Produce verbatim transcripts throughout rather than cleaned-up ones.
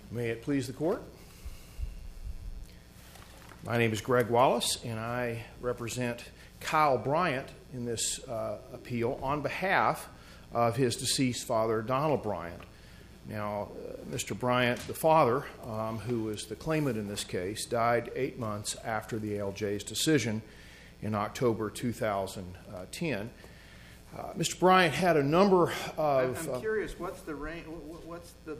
May it please the court. My name is Greg Wallace, and I represent Kyle Bryant in this uh, appeal on behalf of his deceased father, Donald Bryant. Now, uh, Mister Bryant, the father, um, who was the claimant in this case, died eight months after the A L J's decision in October two thousand ten. Uh, Mister Bryant had a number of... I'm uh, curious, what's the range, what's the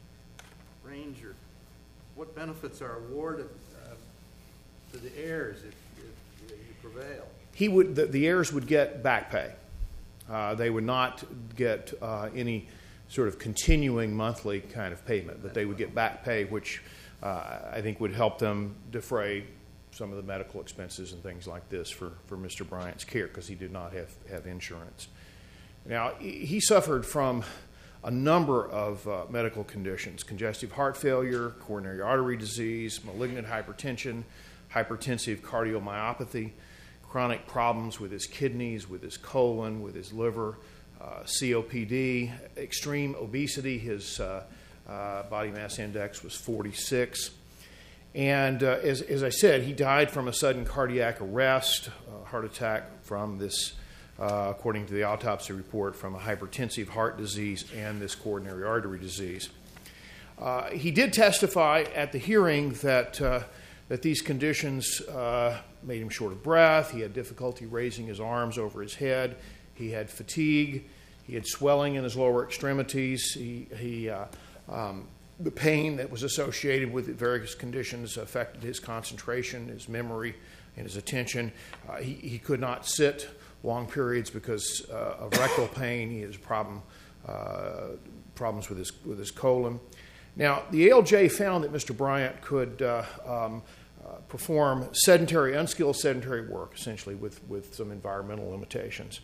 range or what benefits are awarded uh, to the heirs if, if you prevail? He would, the, the heirs would get back pay. Uh, they would not get uh, any sort of continuing monthly kind of payment, but they would get back pay, which uh, I think would help them defray some of the medical expenses and things like this for, for Mister Bryant's care, because he did not have, have insurance. Now, he suffered from a number of uh, medical conditions: congestive heart failure, coronary artery disease, malignant hypertension, hypertensive cardiomyopathy, chronic problems with his kidneys, with his colon, with his liver, uh, C O P D, extreme obesity. His uh, uh, body mass index was forty-six. And uh, as, as I said, he died from a sudden cardiac arrest, a heart attack from this, uh, according to the autopsy report, from a hypertensive heart disease and this coronary artery disease. Uh, he did testify at the hearing that uh, that these conditions uh, made him short of breath. He had difficulty raising his arms over his head. He had fatigue. He had swelling in his lower extremities. He, he uh, um, the pain that was associated with various conditions affected his concentration, his memory, and his attention. Uh, he, he could not sit long periods because uh, of rectal pain. He has problem uh, problems with his with his colon. Now, the A L J found that Mister Bryant could uh, um, uh, perform sedentary, unskilled sedentary work, essentially with, with some environmental limitations.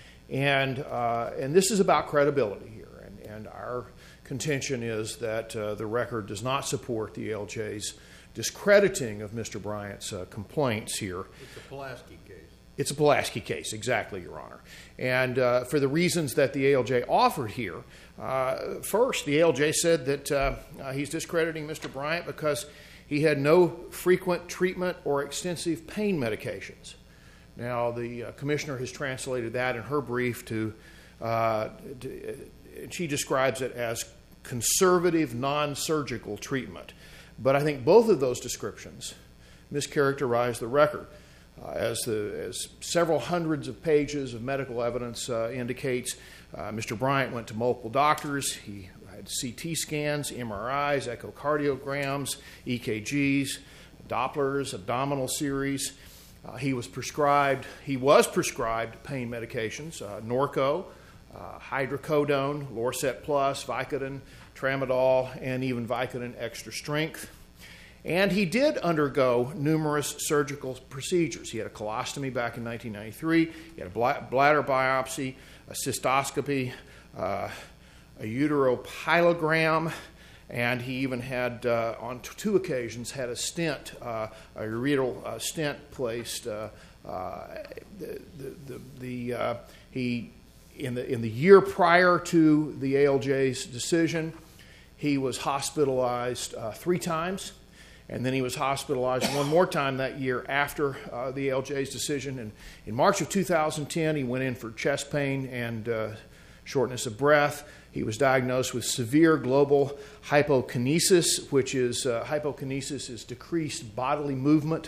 And uh, and this is about credibility here. And, and our contention is that uh, the record does not support the A L J's discrediting of Mister Bryant's uh, complaints here. It's a Pulaski case. It's a Pulaski case, exactly, Your Honor. And uh, for the reasons that the A L J offered here, uh, first, the A L J said that uh, uh, he's discrediting Mister Bryant because he had no frequent treatment or extensive pain medications. Now, the uh, commissioner has translated that in her brief to, uh, to uh, she describes it as conservative, non-surgical treatment. But I think both of those descriptions mischaracterize the record. Uh, as, the, as several hundreds of pages of medical evidence uh, indicates, uh, Mister Bryant went to multiple doctors. He had C T scans, M R Is, echocardiograms, E K Gs, Dopplers, abdominal series. Uh, he was prescribed, he was prescribed pain medications, uh, Norco, uh, hydrocodone, Lorcet Plus, Vicodin, Tramadol, and even Vicodin Extra Strength. And he did undergo numerous surgical procedures. He had a colostomy back in nineteen ninety-three. He had a bladder biopsy, a cystoscopy, uh, a uteropielogram, and he even had, uh, on t- two occasions, had a stent, uh, a ureteral uh, stent placed. Uh, uh, the the, the uh, he in the in the year prior to the A L J's decision, he was hospitalized uh, three times. And then he was hospitalized one more time that year after uh, the A L J's decision. And in March of two thousand ten, he went in for chest pain and uh, shortness of breath. He was diagnosed with severe global hypokinesis, which is uh, hypokinesis is decreased bodily movement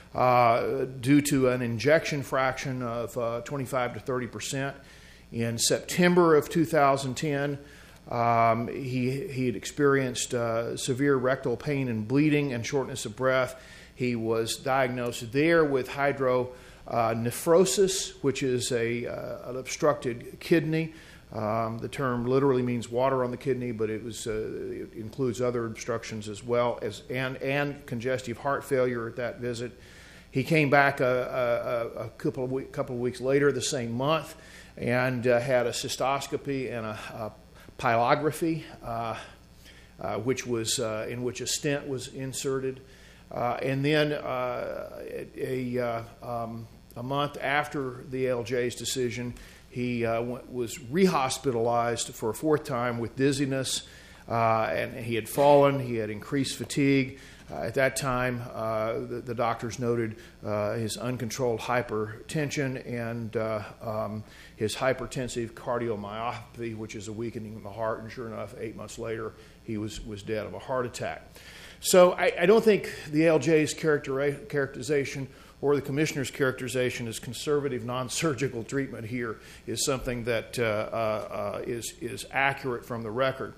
uh, due to an injection fraction of uh, twenty-five to thirty percent. In September of two thousand ten, Um, he he had experienced uh, severe rectal pain and bleeding and shortness of breath. He was diagnosed there with hydronephrosis, which is a uh, an obstructed kidney. Um, the term literally means water on the kidney, but it was uh, it includes other obstructions as well as and and congestive heart failure at that visit. He came back a, a, a couple of week, couple of weeks later, the same month, and uh, had a cystoscopy and a, a pylography, uh, uh, which was uh, in which a stent was inserted, uh, and then uh, a a, um, a month after the A L J's decision, he uh, went, was rehospitalized for a fourth time with dizziness, uh, and he had fallen. He had increased fatigue. Uh, at that time, uh, the, the doctors noted uh, his uncontrolled hypertension and uh, um, his hypertensive cardiomyopathy, which is a weakening of the heart. And sure enough, eight months later, he was, was dead of a heart attack. So I, I don't think the A L J's character, characterization or the commissioner's characterization as conservative non-surgical treatment here is something that uh, uh, is, is accurate from the record.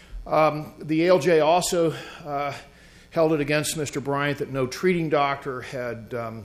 Um, the A L J also uh, held it against Mister Bryant that no treating doctor had um,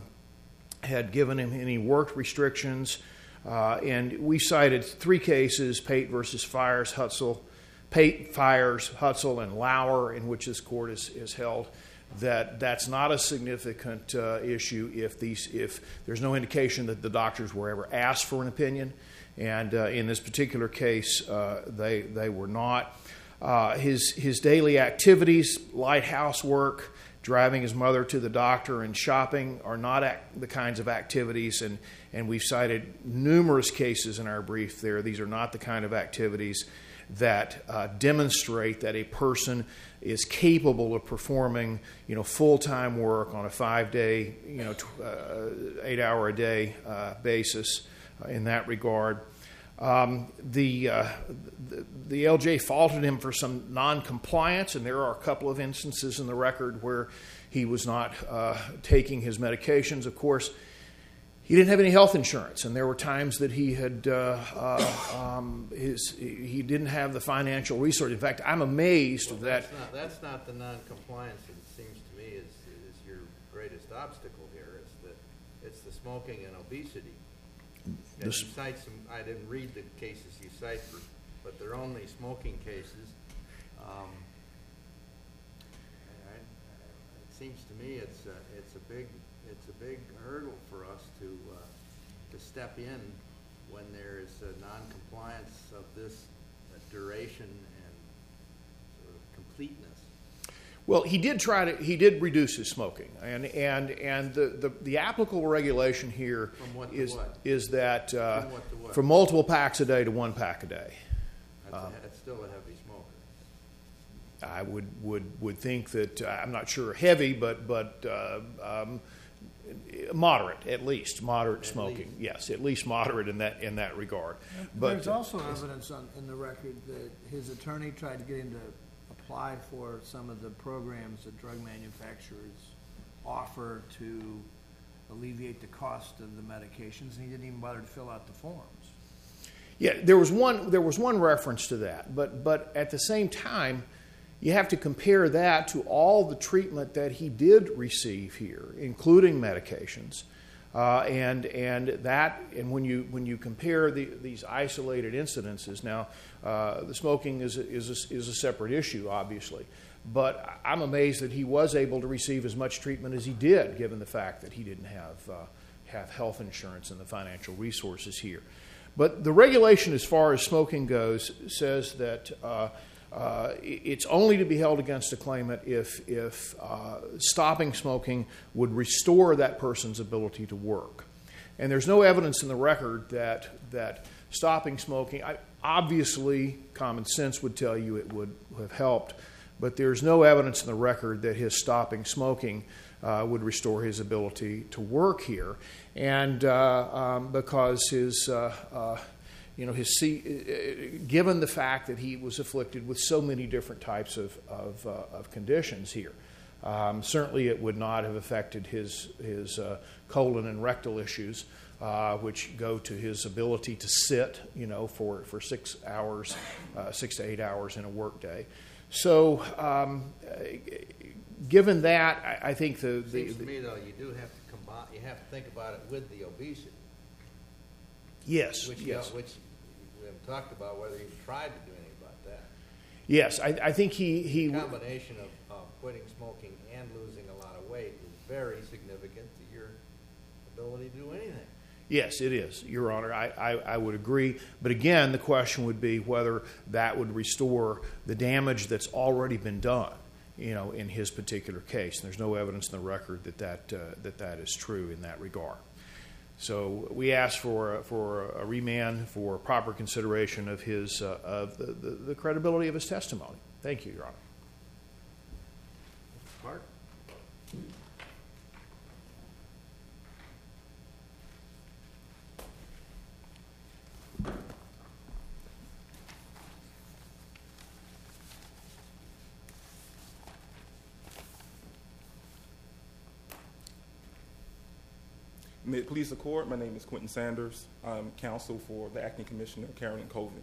had given him any work restrictions, uh, and we cited three cases: Pate versus Fires, Hutzel, Pate, Fires, Hutzel, and Lauer, in which this court is, is held that that's not a significant uh, issue if these if there's no indication that the doctors were ever asked for an opinion, and uh, in this particular case, uh, they they were not. Uh, his his daily activities, light housework, driving his mother to the doctor, and shopping are not act, the kinds of activities, and, and we've cited numerous cases in our brief there. These are not the kind of activities that uh, demonstrate that a person is capable of performing, you know, full-time work on a five-day, you know, tw- uh, eight-hour-a-day uh, basis uh, in that regard. Um, the, uh, the the L J faulted him for some non-compliance, and there are a couple of instances in the record where he was not uh, taking his medications. Of course, he didn't have any health insurance, and there were times that he had uh, uh, um, his he didn't have the financial resource. In fact, I'm amazed well, that that's not, that's not the non-compliance. It seems to me is is your greatest obstacle here. It's the it's the smoking and obesity. And you cite some. I didn't read the cases you cite, for, but they're only smoking cases. Um, I, I, it seems to me it's a, it's a big it's a big hurdle for us to uh, to step in when there is a non-compliance of this uh, duration and sort of completeness. Well, he did try to. He did reduce his smoking, and and and the, the, the applicable regulation here From what to is what? is that uh, From what to what? from multiple packs a day to one pack a day. That's, Um, a, that's still a heavy smoker. I would would would think that uh, I'm not sure heavy, but but uh, um, moderate at least moderate At smoking. least. Yes, at least moderate in that in that regard. But There's also evidence on, in the record that his attorney tried to get him to apply for some of the programs that drug manufacturers offer to alleviate the cost of the medications, and he didn't even bother to fill out the forms. Yeah, there was one there was one reference to that, but but at the same time, you have to compare that to all the treatment that he did receive here, including medications, uh, and and that and when you when you compare the, these isolated incidences, now uh, the smoking is a, is a, is a separate issue, obviously, but I'm amazed that he was able to receive as much treatment as he did, given the fact that he didn't have uh, have health insurance and the financial resources here. But the regulation, as far as smoking goes, says that uh, uh, it's only to be held against a claimant if, if uh, stopping smoking would restore that person's ability to work. And there's no evidence in the record that that stopping smoking, I, obviously common sense would tell you it would have helped, but there's no evidence in the record that his stopping smoking uh, would restore his ability to work here. And uh, um, because his, uh, uh, you know, his, given the fact that he was afflicted with so many different types of of, uh, of conditions here, um, certainly it would not have affected his his uh, colon and rectal issues, uh, which go to his ability to sit, you know, for for six hours, uh, six to eight hours in a workday. So, um, given that, I, I think the, the Seems to me, though, you do have to combine. You have to think about it with the obesity. yes, Which, yes, which we haven't talked about whether he tried to do anything about that. yes. I, I think he he. The combination of, of quitting smoking and losing a lot of weight is very significant to your ability to do anything. Yes, it is, Your Honor. I, I, I would agree. But again, the question would be whether that would restore the damage that's already been done, you know, in his particular case. And there's no evidence in the record that that, uh, that, that is true in that regard. So we ask for, for a remand for proper consideration of, his, uh, of the, the, the credibility of his testimony. Thank you, Your Honor. Mark? May it please the court, my name is Quentin Sanders. I'm counsel for the acting commissioner, Carolyn Colvin.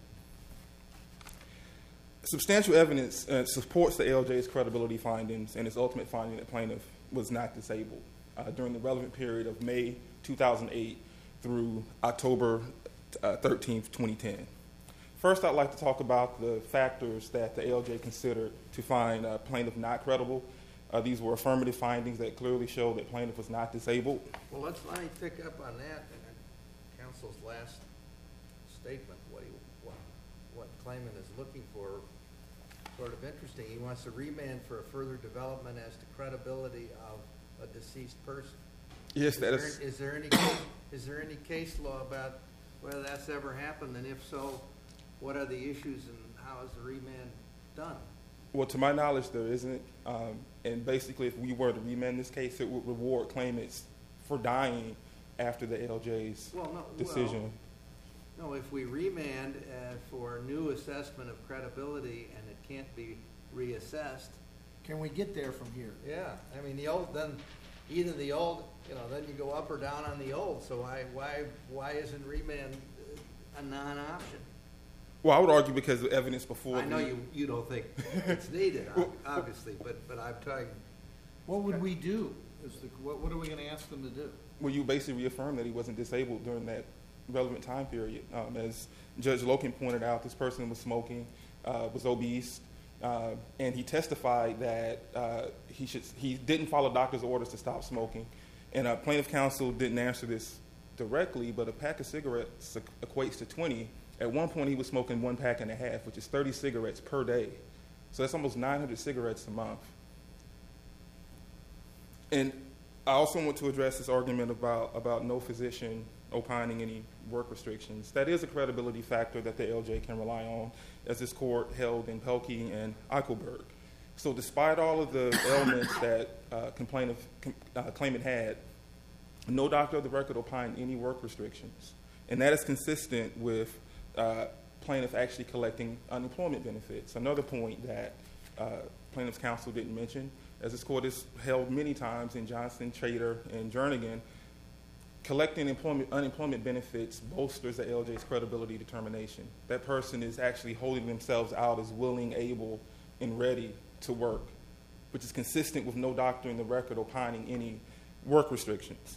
Substantial evidence uh, supports the A L J's credibility findings and its ultimate finding that plaintiff was not disabled uh, during the relevant period of May two thousand eight through October uh, thirteenth, twenty ten. First, I'd like to talk about the factors that the A L J considered to find uh, plaintiff not credible. Uh, these were affirmative findings that clearly show that plaintiff was not disabled. Well, let's let me pick up on that and counsel's last statement. What he, what, what claimant is looking for, sort of interesting. He wants a remand for a further development as to credibility of a deceased person. Yes, is that there, is. Is there any is there any case law about whether that's ever happened, and if so, what are the issues and how is the remand done? Well, to my knowledge, there isn't. Um, and basically, if we were to remand this case, it would reward claimants for dying after the A L J's well, no, decision. Well, no, if we remand uh, for a new assessment of credibility and it can't be reassessed. Can we get there from here? Yeah, I mean, the old, then either the old, you know, then you go up or down on the old. So why, why, why isn't remand a non-option? Well, I would argue because the evidence before. I know the, you, you don't think it's needed, obviously, but, but I'm talking. What would we do? Is the, what, what are we going to ask them to do? Well, you basically reaffirm that he wasn't disabled during that relevant time period. Um, as Judge Loken pointed out, this person was smoking, uh, was obese, uh, and he testified that uh, he should he didn't follow doctor's orders to stop smoking. And uh, plaintiff counsel didn't answer this directly, but a pack of cigarettes equates to twenty. At one point, he was smoking one pack and a half, which is thirty cigarettes per day. So that's almost nine hundred cigarettes a month. And I also want to address this argument about, about no physician opining any work restrictions. That is a credibility factor that the L J can rely on, as this court held in Pelkey and Eichelberg. So despite all of the ailments that uh, complainant, uh, claimant had, no doctor of the record opined any work restrictions. And that is consistent with uh, plaintiff actually collecting unemployment benefits. Another point that uh, plaintiff's counsel didn't mention, as this court has held many times in Johnson, Trader, and Jernigan, collecting employment, unemployment benefits bolsters the L J's credibility determination. That person is actually holding themselves out as willing, able, and ready to work, which is consistent with no doctor in the record opining any work restrictions.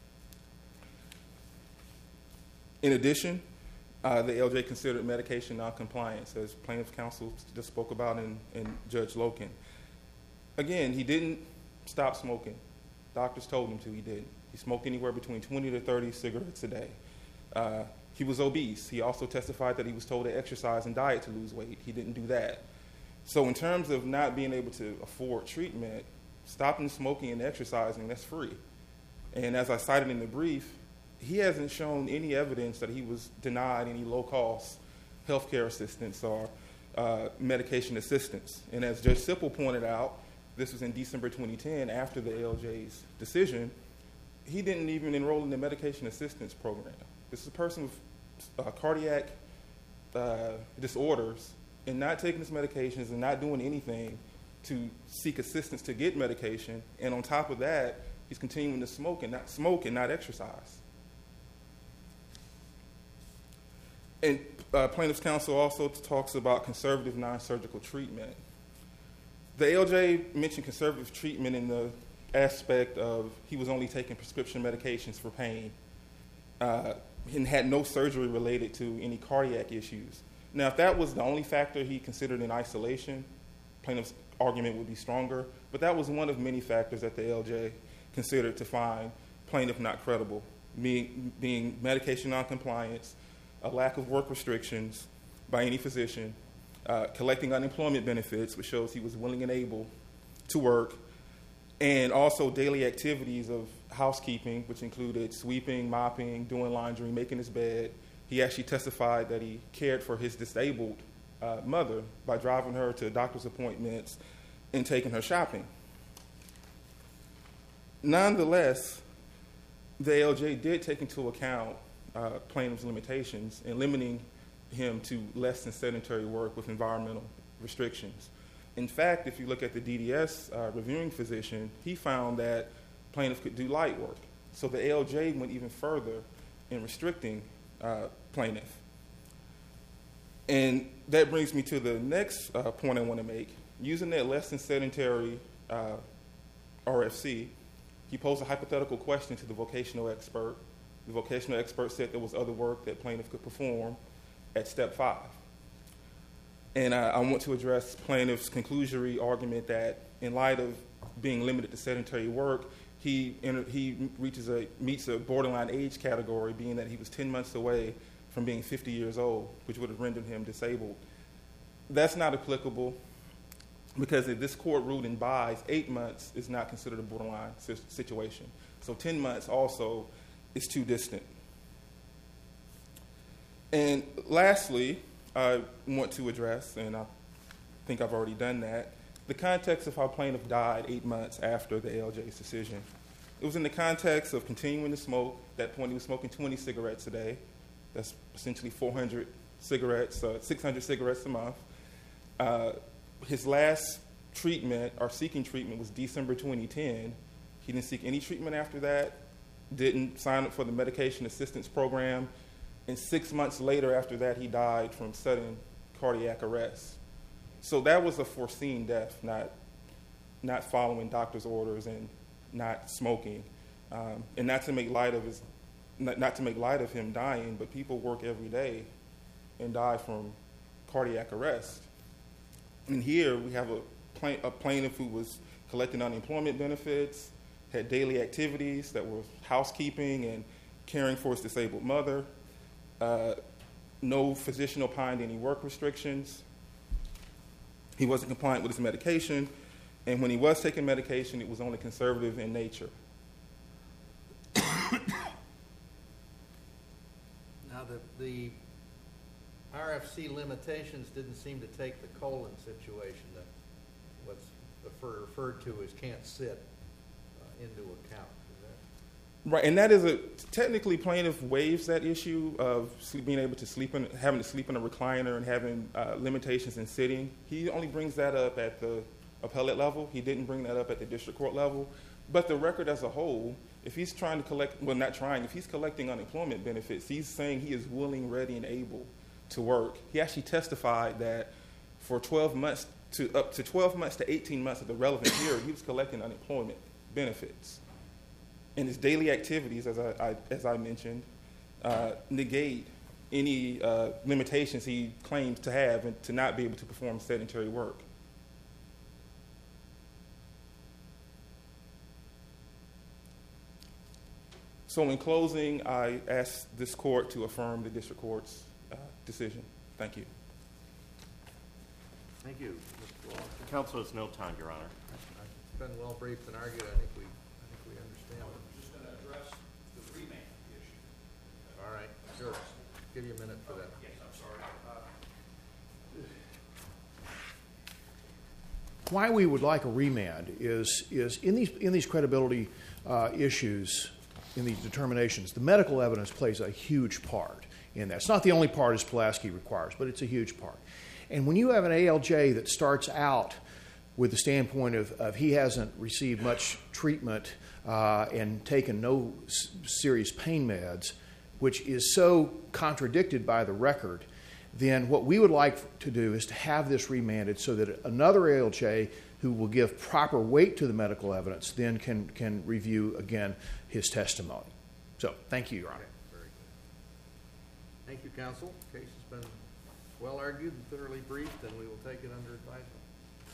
In addition, uh, the L J considered medication noncompliance, as plaintiff's counsel just spoke about in, in Judge Loken. Again, he didn't stop smoking. Doctors told him to, he didn't. He smoked anywhere between twenty to thirty cigarettes a day. Uh, he was obese. He also testified that he was told to exercise and diet to lose weight. He didn't do that. So in terms of not being able to afford treatment, stopping smoking and exercising, that's free. And as I cited in the brief, he hasn't shown any evidence that he was denied any low-cost health care assistance or uh, medication assistance. And as Judge Sipple pointed out, this was in December twenty ten, after the L J's decision, he didn't even enroll in the medication assistance program. This is a person with uh, cardiac uh, disorders and not taking his medications and not doing anything to seek assistance to get medication. And on top of that, he's continuing to smoke and not smoke and not exercise. And uh, plaintiff's counsel also talks about conservative non-surgical treatment. The A L J mentioned conservative treatment in the aspect of he was only taking prescription medications for pain uh, and had no surgery related to any cardiac issues. Now, if that was the only factor he considered in isolation, plaintiff's argument would be stronger, but that was one of many factors that the A L J considered to find plaintiff not credible, being, being medication noncompliance, a lack of work restrictions by any physician, uh, collecting unemployment benefits, which shows he was willing and able to work, and also daily activities of housekeeping, which included sweeping, mopping, doing laundry, making his bed. He actually testified that he cared for his disabled uh, mother by driving her to doctor's appointments and taking her shopping. Nonetheless, the A L J did take into account uh, plaintiff's limitations in limiting him to less than sedentary work with environmental restrictions. In fact, if you look at the D D S uh, reviewing physician, he found that plaintiff could do light work. So the A L J went even further in restricting uh, plaintiff. And that brings me to the next uh, point I want to make. Using that less than sedentary uh, R F C, he posed a hypothetical question to the vocational expert. The vocational expert said there was other work that plaintiff could perform at step five. And I, I want to address plaintiff's conclusory argument that in light of being limited to sedentary work, he, he reaches a, meets a borderline age category, being that he was ten months away from being fifty years old, which would have rendered him disabled. That's not applicable because if this court ruled in Buys, eight months is not considered a borderline situation. So ten months also is too distant. And lastly, I want to address, and I think I've already done that, the context of how plaintiff died eight months after the A L J's decision. It was in the context of continuing to smoke. At that point, he was smoking twenty cigarettes a day. That's essentially four hundred cigarettes, uh, six hundred cigarettes a month. Uh, his last treatment, or seeking treatment, was December twenty ten. He didn't seek any treatment after that, didn't sign up for the medication assistance program, and six months later after that, he died from sudden cardiac arrest. So that was a foreseen death, not, not following doctor's orders and not smoking. Um, and not to make light of his, not, not to make light of him dying, but people work every day and die from cardiac arrest. And here we have a, plain, a plaintiff who was collecting unemployment benefits, had daily activities that were housekeeping and caring for his disabled mother. Uh, no physician opined any work restrictions. He wasn't compliant with his medication, and when he was taking medication, it was only conservative in nature. Now, the, the R F C limitations didn't seem to take the colon situation, that what's refer, referred to as can't sit, uh, into account. Right, and that is a technically plaintiff waives that issue of sleep, being able to sleep in, having to sleep in a recliner and having uh, limitations in sitting. He only brings that up at the appellate level. He didn't bring that up at the district court level. But the record as a whole, if he's trying to collect, well, not trying, if he's collecting unemployment benefits, he's saying he is willing, ready, and able to work. He actually testified that for twelve months to up to twelve months to eighteen months of the relevant period, he was collecting unemployment benefits. And his daily activities, as I, I, as I mentioned, uh, negate any uh, limitations he claims to have and to not be able to perform sedentary work. So in closing, I ask this court to affirm the district court's uh, decision. Thank you. Thank you, Mister Walker. The council has no time, Your Honor. It's been well briefed and argued. I think we, I think we understand. I'm just going to address the remand issue. All right, sure. Give you a minute for that. Yes, I'm sorry. Uh, why we would like a remand is is in these in these credibility uh, issues, in these determinations, the medical evidence plays a huge part in that. It's not the only part as Pulaski requires, but it's a huge part. And when you have an A L J that starts out with the standpoint of, of he hasn't received much treatment uh, and taken no s- serious pain meds, which is so contradicted by the record, then what we would like to do is to have this remanded so that another A L J who will give proper weight to the medical evidence then can, can review again his testimony. So thank you, Your Honor. Very good. Thank you, counsel. Case has been well argued and thoroughly briefed, and we will take it under advisement.